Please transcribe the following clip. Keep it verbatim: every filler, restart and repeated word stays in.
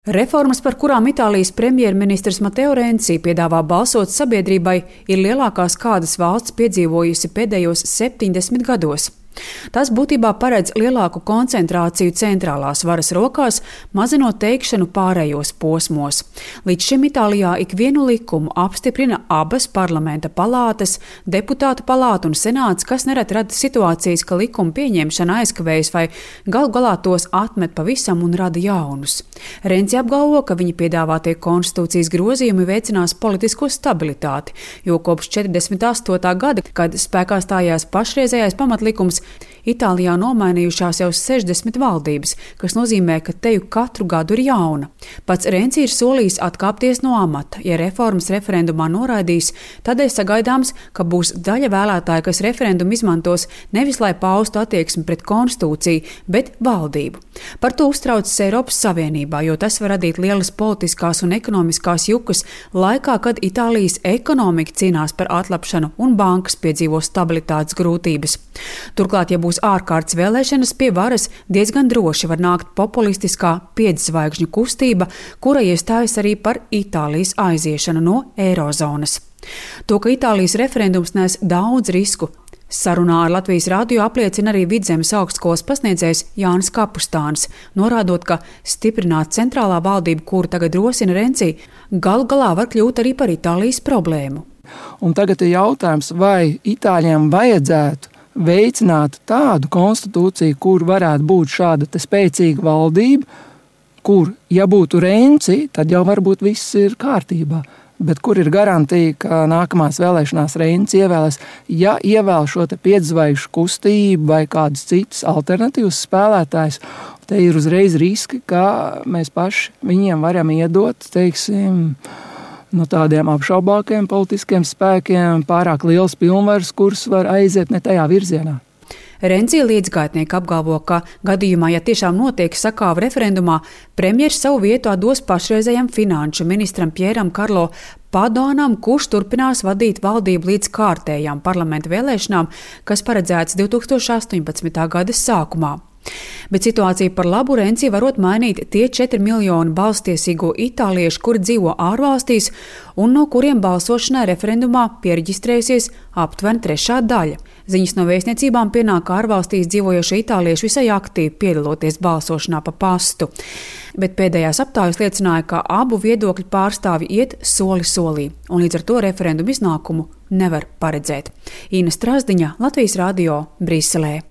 Reformas, par kurām Itālijas premjerministrs Mateo Renci piedāvā balsot sabiedrībai, ir lielākās, kādas valsts piedzīvojusi pēdējos septiņdesmit gados. Tas būtībā paredz lielāku koncentrāciju centrālās varas rokās, mazinot teikšanu pārējos posmos. Līdz šim Itālijā ikvienu likumu apstiprina abas parlamenta palātas, deputātu palāta un senāts, kas nereti rada situācijas, ka likuma pieņemšana aizkavējas vai galu galā tos atmet pavisam un rada jaunus. Renci apgalvo, ka viņa piedāvātie konstitūcijas grozījumi veicinās politisko stabilitāti, jo kopš četrdesmit astotā gada, kad spēkā stājās pašreizējais pamatlikums, Itālijā nomainījušās jau sešdesmit valdības, kas nozīmē, ka teju katru gadu ir jauna. Pats Renci ir solījis atkāpties no amata. Ja reformas referendumā noraidīs, tādēļ sagaidāms, ka būs daļa vēlētāja, kas referendumu izmantos nevis lai paustu attieksmi pret konstitūciju, bet valdību. Par to uztraucas Eiropas Savienībā, jo tas var radīt lielas politiskās un ekonomiskās jukas laikā, kad Itālijas ekonomika cīnās par atlapšanu un bankas piedzīvo stabilitātes grūtības. Turklāt, ja būs ārkārtas vēlēšanas, pie varas diezgan droši var nākt populistiskā piedzvaigžņu kustība, kura iestājas arī par Itālijas aiziešanu no eirozonas. To, ka Itālijas referendums nes daudz risku, sarunā ar Latvijas radio apliecina arī Vidzemes augstskolas pasniedzējs Jānis Kapustāns, norādot, ka stiprināt centrālā valdība, kuru tagad rosina Renci, galu galā var kļūt arī par Itālijas problēmu. Un tagad ir jautājums, vai Itāļiem vajadzētu veicināt tādu konstitūciju, kur varētu būt šāda te spēcīga valdība, kur, ja būtu Renci, tad jau varbūt viss ir kārtībā. Bet kur ir garantija, ka nākamās vēlēšanās Renci ievēlēs, ja ievēl šo te piedzvaigžņu kustību vai kādus citus alternatīvus spēlētājus, te ir uzreiz riski, ka mēs paši viņiem varam iedot, teiksim, no tādiem apšaubākiem politiskiem spēkiem pārāk liels pilnvaras, kuras var aiziet ne tajā virzienā. Renci līdzgaitnieki apgalvo, ka gadījumā, ja tiešām notiek sakāva referendumā, premjers savu vietu dos pašreizējam finanšu ministram Pieram Karlo Padonam, kurš turpinās vadīt valdību līdz kārtējām parlamenta vēlēšanām, kas paredzētas divs tūkstoši astoņpadsmitā gada sākumā. Bet situāciju par labu Renci varot mainīt tie četri miljoni balstiesīgo itāliešu, kuri dzīvo ārvalstīs un no kuriem balsošanai referendumā piereģistrējusies aptuveni trešā daļa. Ziņas no vēstniecībām pienāk, ka ārvalstīs dzīvojošie itālieši visai aktīvi piedaloties balsošanā pa pastu. Bet pēdējās aptājas liecināja, ka abu viedokļu pārstāvi iet soli solī, un līdz ar to referendumu iznākumu nevar paredzēt. Ina Strazdiņa, Latvijas radio, Briselē.